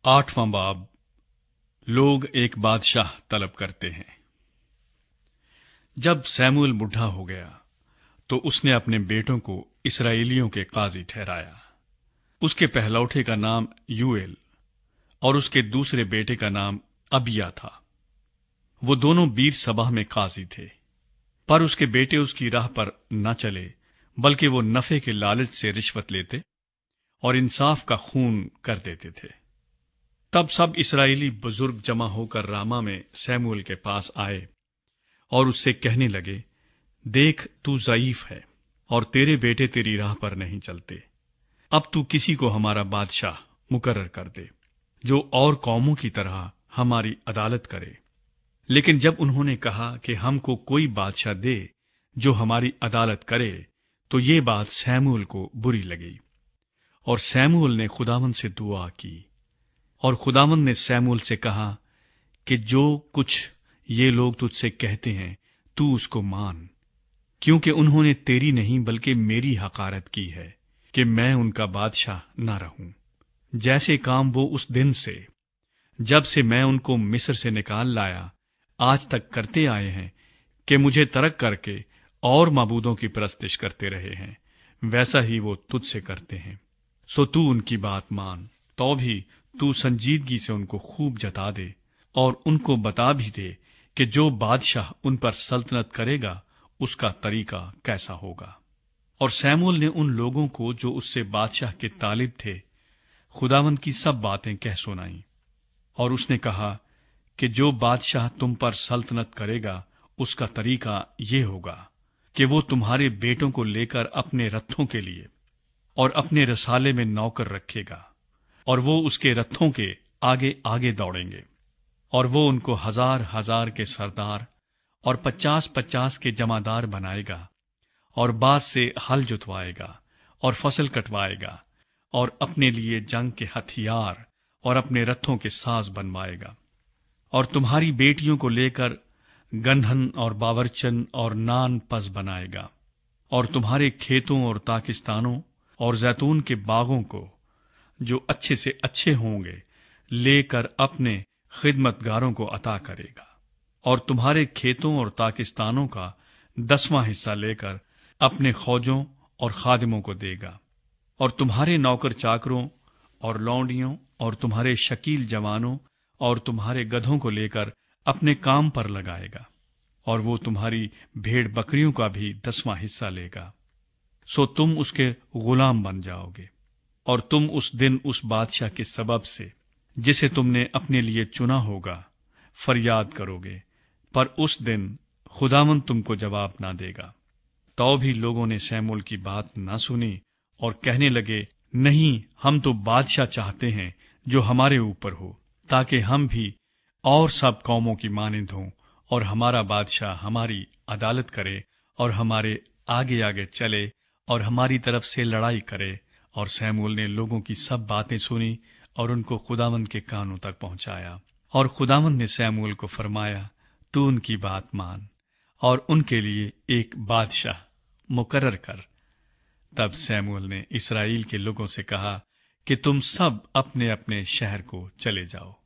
8वां बाब। लोग एक बादशाह तलब करते हैं। जब सैमुअल बुढ़ा हो गया तो उसने अपने बेटों को इस्राएलियों के काजी ठहराया। उसके पहलौठे का नाम यूएल और उसके दूसरे बेटे का नाम अबिया था। वो दोनों बीर सभा में काजी थे। पर उसके बेटे उसकी राह पर न चले, बल्कि वो नफे के लालच से रिश्वत लेते और इंसाफ का खून कर देते थे। तब सब इस्राएली बुजुर्ग जमा होकर रामा में सैमुअल के पास आए और उससे कहने लगे, देख, तू ज़ईफ है और तेरे बेटे तेरी राह पर नहीं चलते। अब तू किसी को हमारा बादशाह मुकर्रर कर दे, जो और कौमों की तरह हमारी अदालत करे। लेकिन जब उन्होंने कहा कि हमको कोई बादशाह दे जो हमारी अदालत करे, तो ये बात सैमुअल को बुरी लगी। और सैमुअल ने खुदावंद से दुआ की। और खुदावंद ने सैमुअल से कहा कि जो कुछ ये लोग तुझसे कहते हैं तू उसको मान, क्योंकि उन्होंने तेरी नहीं बल्कि मेरी हकारत की है कि मैं उनका बादशाह न रहूं। जैसे काम वो उस दिन से, जब से मैं उनको मिस्र से निकाल लाया, आज तक करते आए हैं कि मुझे तर्क करके और माबूदों की परस्तिश करते रहे हैं, वैसा ही वो तुझसे करते हैं। सो तू उनकी बात मान, तो भी तू संजीदगी से उनको खूब जता दे और उनको बता भी दे कि जो बादशाह उन पर सल्तनत करेगा उसका तरीका कैसा होगा। और सैमुअल ने उन लोगों को जो उससे बादशाह के तालिब थे खुदावंद की सब बातें कह सुनाई। और उसने कहा कि जो बादशाह तुम पर सल्तनत करेगा उसका तरीका ये होगा कि वो तुम्हारे बेटों को लेकर अपने रथों के लिए और अपने रसाले में नौकर रखेगा, और वो उसके रथों के आगे आगे दौड़ेंगे। और वो उनको 1000-1000 के सरदार और 50-50 के जमादार बनाएगा, और बाज से हल जुतवाएगा और फसल कटवाएगा, और अपने लिए जंग के हथियार और अपने रथों के साज बनवाएगा। और तुम्हारी बेटियों को लेकर गंधन और बावरचन और नान पस बनाएगा, और तुम्हारे खेतों और ताकिस्तानों और जैतून के बागों को, जो अच्छे से अच्छे होंगे, लेकर अपने खिदमतगारों को अता करेगा। और तुम्हारे खेतों और ताकिस्तानों का 10वां हिस्सा लेकर अपने खौजों और खादिमों को देगा। और तुम्हारे नौकर चाकरों और लौंडियों और तुम्हारे शकील जवानों और तुम्हारे गधों को लेकर अपने काम पर लगाएगा। और वो तुम्हारी भेड़ बकरियों का भी 10वां हिस्सा लेगा। सो तुम उसके गुलाम बन जाओगे। और तुम उस दिन उस बादशाह के सबब से, जिसे तुमने अपने लिए चुना होगा, फरियाद करोगे, पर उस दिन खुदावंद तुमको जवाब ना देगा। तो भी लोगों ने सैमुअल की बात ना सुनी और कहने लगे, नहीं, हम तो बादशाह चाहते हैं जो हमारे ऊपर हो, ताकि हम भी और सब कौमों की मानिंद हों, और हमारा बादशाह हमारी अदालत करे और हमारे आगे आगे चले और हमारी तरफ से लड़ाई करे। और सैमुअल ने लोगों की सब बातें सुनी और उनको खुदावंद के कानों तक पहुंचाया। और खुदावंद ने सैमुअल को फरमाया, तू उनकी बात मान और उनके लिए एक बादशाह मुकर्रर कर। तब सैमुअल ने इस्राएल के लोगों से कहा कि तुम सब अपने अपने शहर को चले जाओ।